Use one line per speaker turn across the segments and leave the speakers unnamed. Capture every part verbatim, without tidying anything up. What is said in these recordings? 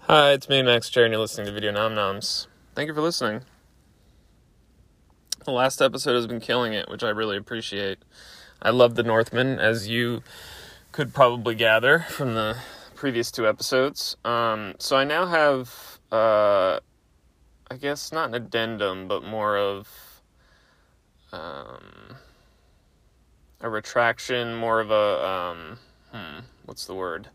Hi, it's me, Max Cherry, and you're listening to Video Nom Noms. Thank you for listening. The last episode has been killing it, which I really appreciate. I love The Northman, as you could probably gather from the previous two episodes. Um, so I now have, uh, I guess not an addendum, but more of um, a retraction, more of a, um, hmm, what's the word?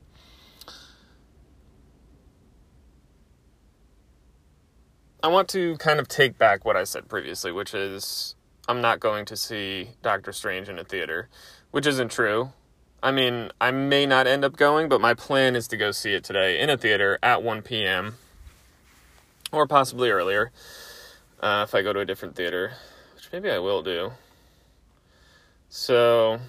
I want to kind of take back what I said previously, which is I'm not going to see Doctor Strange in a theater, which isn't true. I mean, I may not end up going, but my plan is to go see it today in a theater at one p.m. or possibly earlier uh, if I go to a different theater, which maybe I will do. So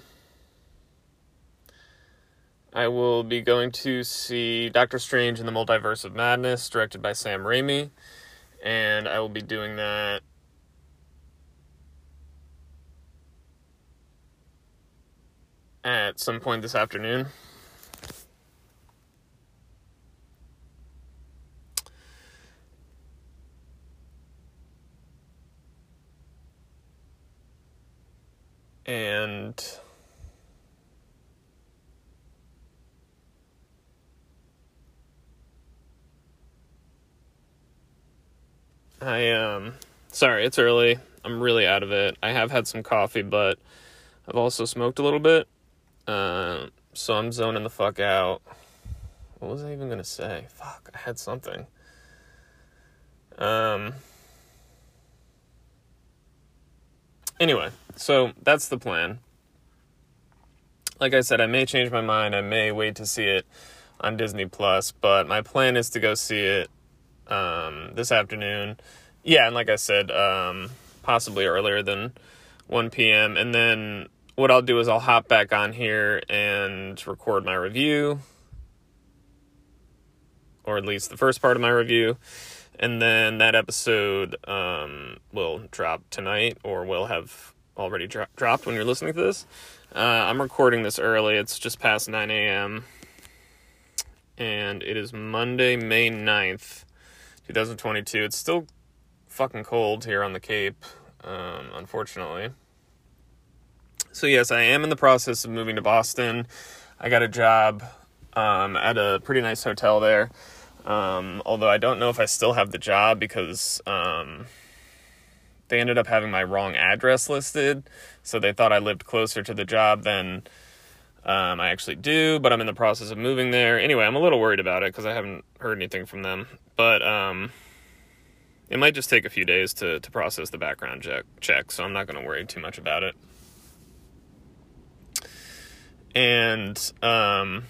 I will be going to see Doctor Strange in the Multiverse of Madness, directed by Sam Raimi. And I will be doing that at some point this afternoon. And I, um, sorry, it's early. I'm really out of it. I have had some coffee, but I've also smoked a little bit. Uh, so I'm zoning the fuck out. What was I even gonna say? Fuck, I had something. Um, anyway, so that's the plan. Like I said, I may change my mind. I may wait to see it on Disney Plus, but my plan is to go see it um, this afternoon. Yeah, and like I said, um, possibly earlier than one p.m. And then what I'll do is I'll hop back on here and record my review, or at least the first part of my review. And then that episode um, will drop tonight, or will have already dro- dropped when you're listening to this. Uh, I'm recording this early. It's just past nine a.m. And it is Monday, May ninth, twenty twenty-two. It's still fucking cold here on the Cape, um, unfortunately. So yes, I am in the process of moving to Boston. I got a job um, at a pretty nice hotel there. Um, although I don't know if I still have the job because um, they ended up having my wrong address listed. So they thought I lived closer to the job than um, I actually do, but I'm in the process of moving there. Anyway, I'm a little worried about it because I haven't heard anything from them. But um, it might just take a few days to, to process the background check, check, so I'm not going to worry too much about it. And um,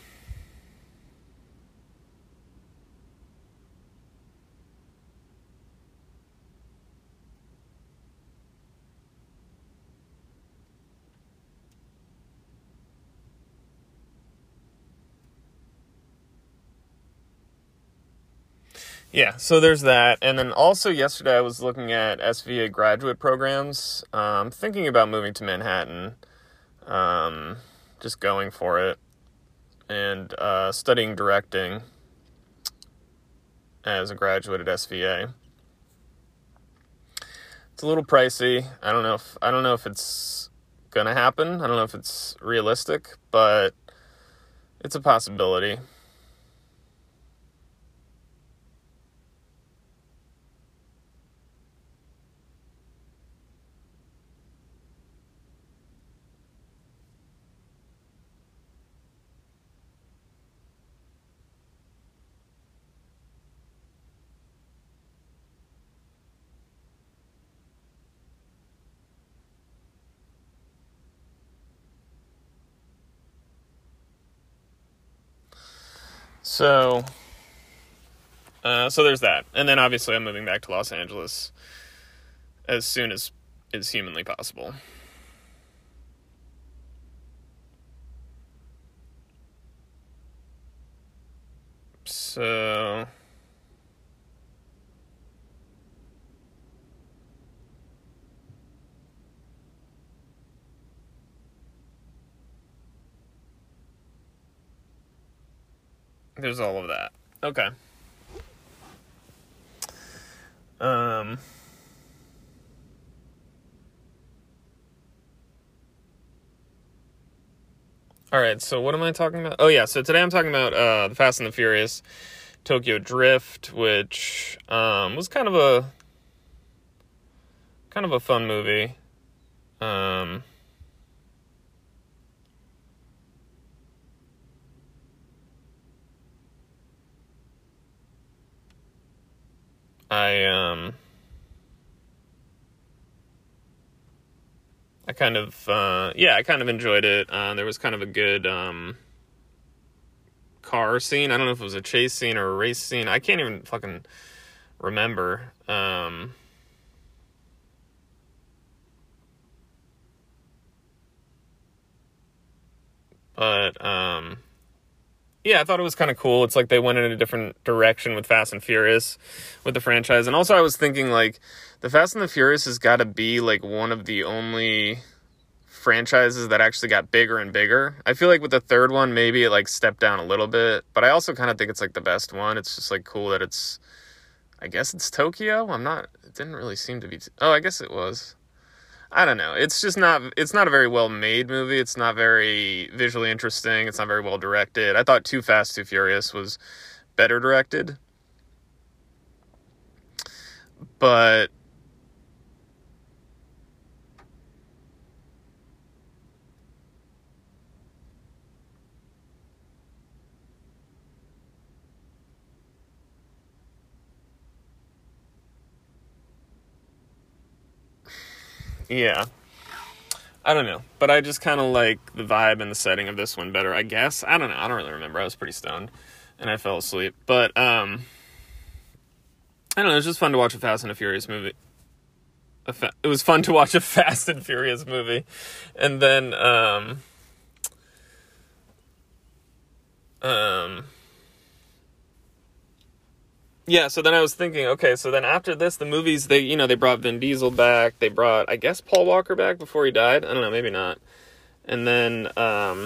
yeah, so there's that. And then also yesterday I was looking at S V A graduate programs, um, thinking about moving to Manhattan, um, just going for it, and uh, studying directing as a graduate at S V A. It's a little pricey. I don't know if I don't know if it's gonna happen. I don't know if it's realistic, but it's a possibility. So, uh, so there's that. And then obviously I'm moving back to Los Angeles as soon as is humanly possible. So, there's all of that. Okay. Um, all right, so what am I talking about? Oh, yeah, so today I'm talking about uh, The Fast and the Furious Tokyo Drift, which um, was kind of a kind of a fun movie. Um, I um, I kind of uh, yeah, I kind of enjoyed it. Uh, there was kind of a good um, car scene. I don't know if it was a chase scene or a race scene. I can't even fucking remember. Um, but um, yeah, I thought it was kind of cool. It's like they went in a different direction with Fast and Furious with the franchise. And also I was thinking, like, the Fast and the Furious has got to be like one of the only franchises that actually got bigger and bigger. I feel like with the third one, maybe it like stepped down a little bit, but I also kind of think it's like the best one. It's just like cool that it's, I guess it's Tokyo. I'm not, it didn't really seem to be, t- oh, I guess it was. I don't know. It's just not, it's not a very well made movie. It's not very visually interesting. It's not very well directed. I thought Too Fast, Too Furious was better directed. But yeah, I don't know. But I just kind of like the vibe and the setting of this one better, I guess. I don't know. I don't really remember. I was pretty stoned and I fell asleep. But um, I don't know. It was just fun to watch a Fast and a Furious movie. A fa- it was fun to watch a Fast and Furious movie. And then um, um, yeah, so then I was thinking, okay, so then after this, the movies, they, you know, they brought Vin Diesel back. They brought, I guess, Paul Walker back before he died. I don't know, maybe not. And then, um,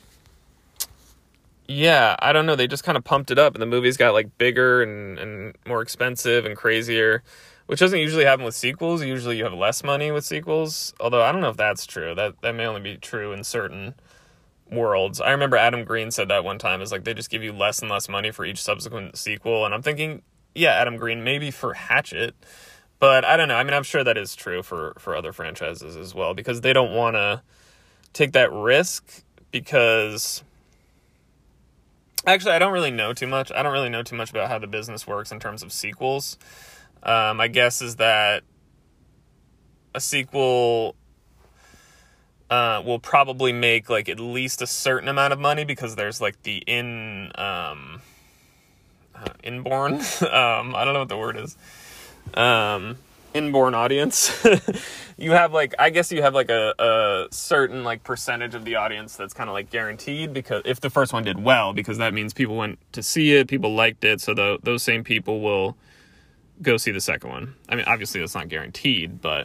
yeah, I don't know. They just kind of pumped it up, and the movies got, like, bigger and, and more expensive and crazier, which doesn't usually happen with sequels. Usually you have less money with sequels, although I don't know if that's true. That, that may only be true in certain worlds. I remember Adam Green said that one time, is like they just give you less and less money for each subsequent sequel, and I'm thinking, yeah, Adam Green, maybe for Hatchet, but I don't know. I mean, I'm sure that is true for for other franchises as well, because they don't want to take that risk, because actually I don't really know too much. I don't really know too much about how the business works in terms of sequels. Um, my guess is that a sequel Uh, will probably make like at least a certain amount of money, because there's like the in um, uh, inborn um, I don't know what the word is um, inborn audience. You have like, I guess you have like a, a certain like percentage of the audience that's kind of like guaranteed, because if the first one did well, because that means people went to see it, people liked it, so the, those same people will go see the second one. I mean, obviously that's not guaranteed, but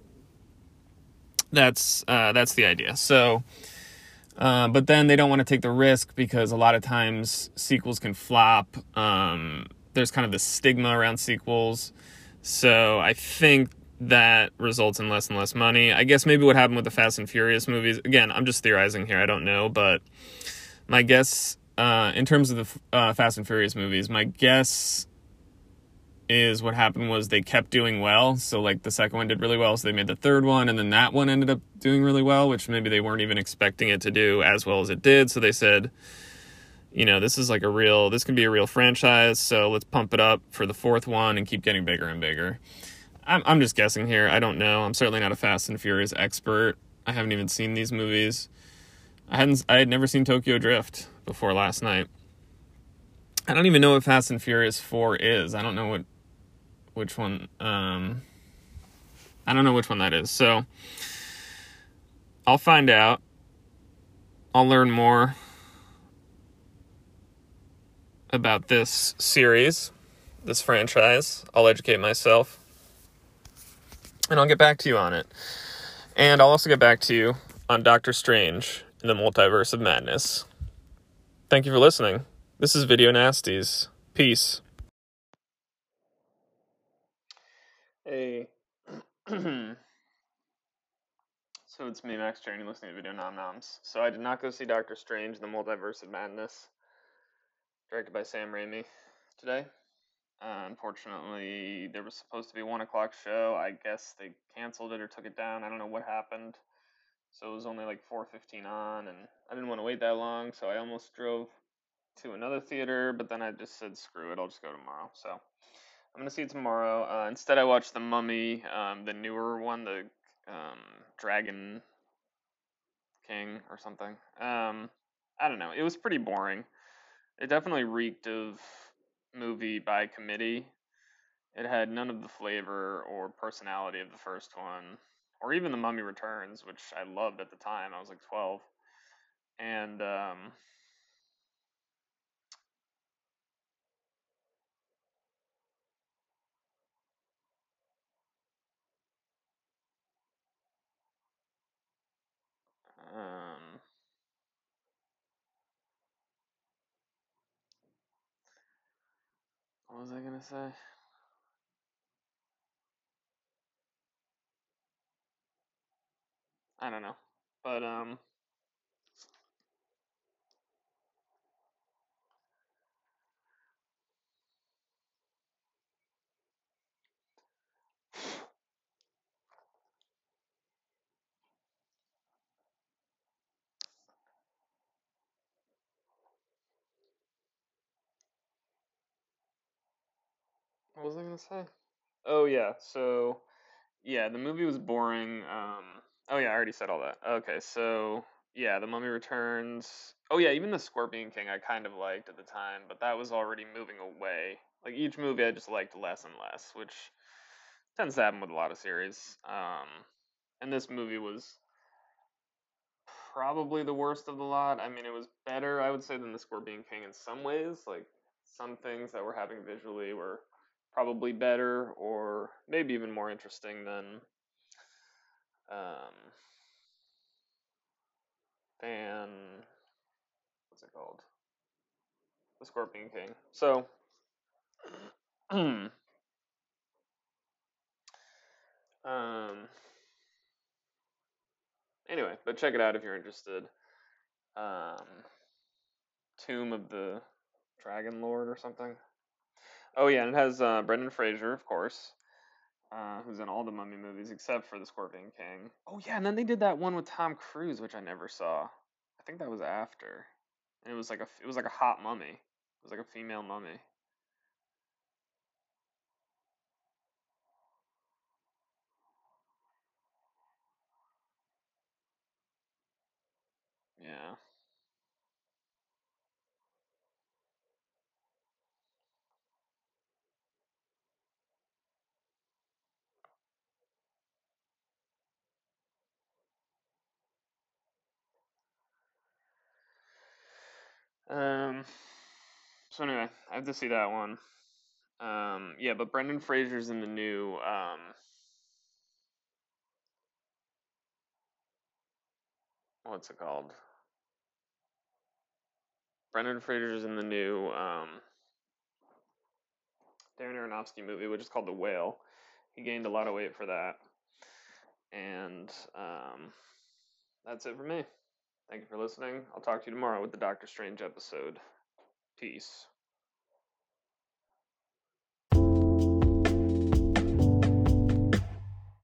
That's uh, that's the idea. So, uh, but then they don't want to take the risk, because a lot of times sequels can flop. Um, there's kind of this stigma around sequels. So I think that results in less and less money. I guess maybe what happened with the Fast and Furious movies, again, I'm just theorizing here, I don't know, but my guess, uh, in terms of the uh, Fast and Furious movies, my guess is what happened was they kept doing well. So like the second one did really well, so they made the third one, and then that one ended up doing really well, which maybe they weren't even expecting it to do as well as it did. So they said, you know, this is like a real, this can be a real franchise, so let's pump it up for the fourth one and keep getting bigger and bigger. I'm I'm just guessing here. I don't know. I'm certainly not a Fast and Furious expert. I haven't even seen these movies. I hadn't I had never seen Tokyo Drift before last night. I don't even know what Fast and Furious four is. I don't know what which one, um, I don't know which one that is, so I'll find out, I'll learn more about this series, this franchise, I'll educate myself, and I'll get back to you on it, and I'll also get back to you on Doctor Strange in the Multiverse of Madness. Thank you for listening. This is Video Nasties. Peace. Hey. So it's me, Max Czerny, listening to Video Nom Noms. So I did not go see Doctor Strange, The Multiverse of Madness, directed by Sam Raimi, today. Uh, unfortunately, there was supposed to be a one o'clock show. I guess they canceled it or took it down. I don't know what happened. So it was only like four fifteen on, and I didn't want to wait that long, so I almost drove to another theater, but then I just said, screw it, I'll just go tomorrow. So I'm gonna see it tomorrow. Uh, instead, I watched The Mummy, um, the newer one, the um, Dragon King or something. Um, I don't know. It was pretty boring. It definitely reeked of movie by committee. It had none of the flavor or personality of the first one, or even The Mummy Returns, which I loved at the time. I was like twelve, and um, um, what was I gonna say? I don't know, but um, what was I gonna say? Oh yeah, so yeah, the movie was boring. Um, oh yeah, I already said all that. Okay, so yeah, The Mummy Returns. Oh yeah, even The Scorpion King I kind of liked at the time, but that was already moving away. Like each movie I just liked less and less, which tends to happen with a lot of series. Um, and this movie was probably the worst of the lot. I mean, it was better, I would say, than The Scorpion King in some ways. Like some things that were happening visually were probably better or maybe even more interesting than um, than what's it called? The Scorpion King. So, um, anyway, but check it out if you're interested. Um, Tomb of the Dragon Lord or something. Oh yeah, and it has uh, Brendan Fraser, of course, uh, who's in all the Mummy movies except for The Scorpion King. Oh yeah, and then they did that one with Tom Cruise, which I never saw. I think that was after, and it was like a it was like a hot mummy. It was like a female mummy. Yeah. Um. So anyway, I have to see that one. Um. Yeah, but Brendan Fraser's in the new um. What's it called? Brendan Fraser's in the new um Darren Aronofsky movie, which is called The Whale. He gained a lot of weight for that, and um, that's it for me. Thank you for listening. I'll talk to you tomorrow with the Doctor Strange episode. Peace.